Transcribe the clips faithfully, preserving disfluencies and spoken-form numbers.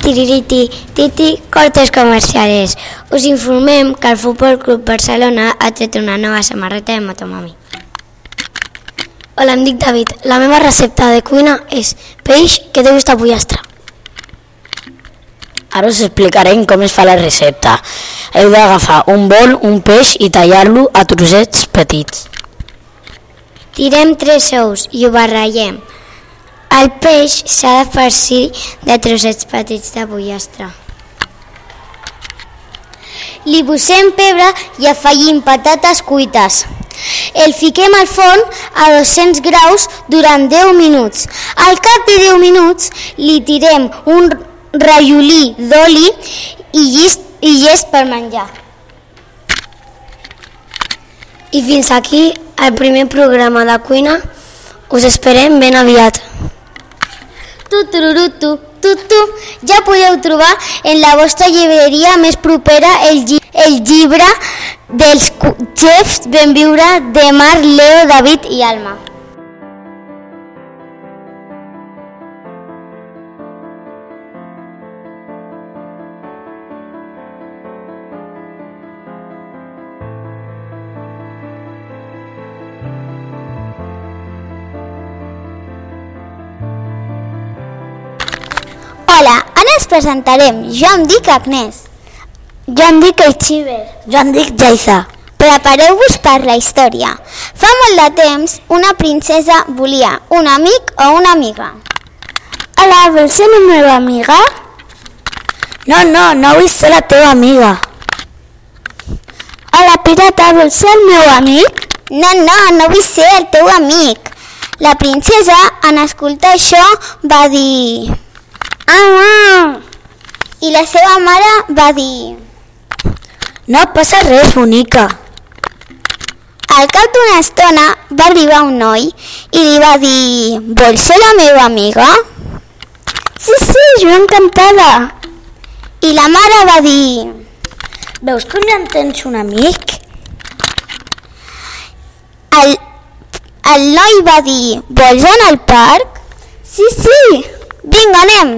Tiririti, titi, cortes comerciales. Us informem que el Futbol Club Barcelona ha tret una nova samarreta de Motomami. Hola, em dic David. La meva recepta de cuina és peix que té gust a pollastre. Ara us explicarem com es fa la recepta. Heu d'agafar un bol, un peix i tallar-lo a trossets petits. Tirem tres ous i ho barrellem. El peix s'ha de farcir de trossets petits de pollastre. Li posem pebre i afegim patates cuites. El fiquem al forn a dos-cents graus durant deu minuts. Al cap de deu minuts li tirem un rajolí d'oli i llest, i llest per menjar. I fins aquí el primer programa de cuina. Us esperem ben aviat. Tu, tururutu, tu, tu. Ja podeu trobar en la vostra llibreria més propera el, lli el llibre dels xefs Ben Viure de Marc, Leo, David i Alma. Hola, ara ens presentarem. Jo em dic Agnès. Jo em dic Eixiber. Jo em dic Jaiza. Prepareu-vos per la història. Fa molt de temps, una princesa volia un amic o una amiga. Hola, vols ser la meva amiga? No, no, no vull ser la teva amiga. Hola, pirata, vols ser el meu amic? No, no, no vull ser el teu amic. La princesa, en escoltar això, va dir... Ah, ah. I la seva mare va dir... No passa res, bonica. Al cap d'una estona va arribar un noi i li va dir... Vols ser la meva amiga? Sí, sí, jo encantada. I la mare va dir... Veus que ja en tens un amic? El, el noi va dir... Vols anar al parc? Sí, sí. Vinga, anem.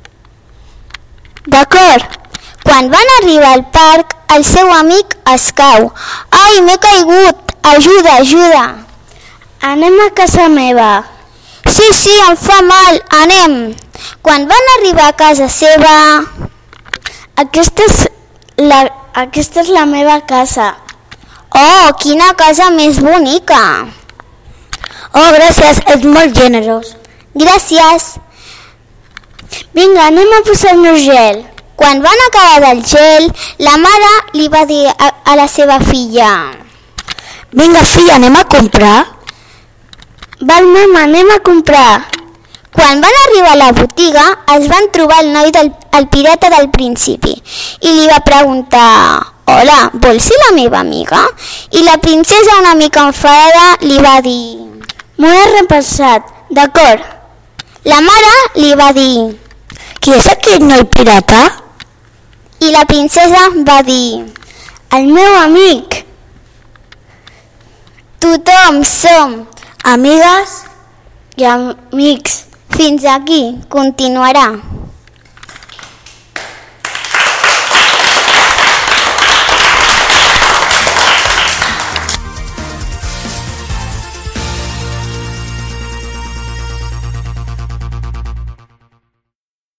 D'acord. Quan van arribar al parc, el seu amic es cau. Ai, m'he caigut. Ajuda, ajuda. Anem a casa meva. Sí, sí, em fa mal. Anem. Quan van arribar a casa seva... Aquesta és la, aquesta és la meva casa. Oh, quina casa més bonica. Oh, gràcies, ets molt generós. Gràcies. Vinga, anem a posar-nos gel. Quan van acabar del gel, la mare li va dir a, a la seva filla... Vinga, filla, anem a comprar? Val, mama, anem a comprar. Quan van arribar a la botiga, es van trobar el noi del el pirata del principi i li va preguntar... Hola, vols ser la meva amiga? I la princesa, una mica enfadada, li va dir... M'ho he repassat, d'acord. La mare li va dir... Qui és aquest noi pirata? I la princesa va dir... El meu amic. Tothom som amigues i amics. Fins aquí, continuarà.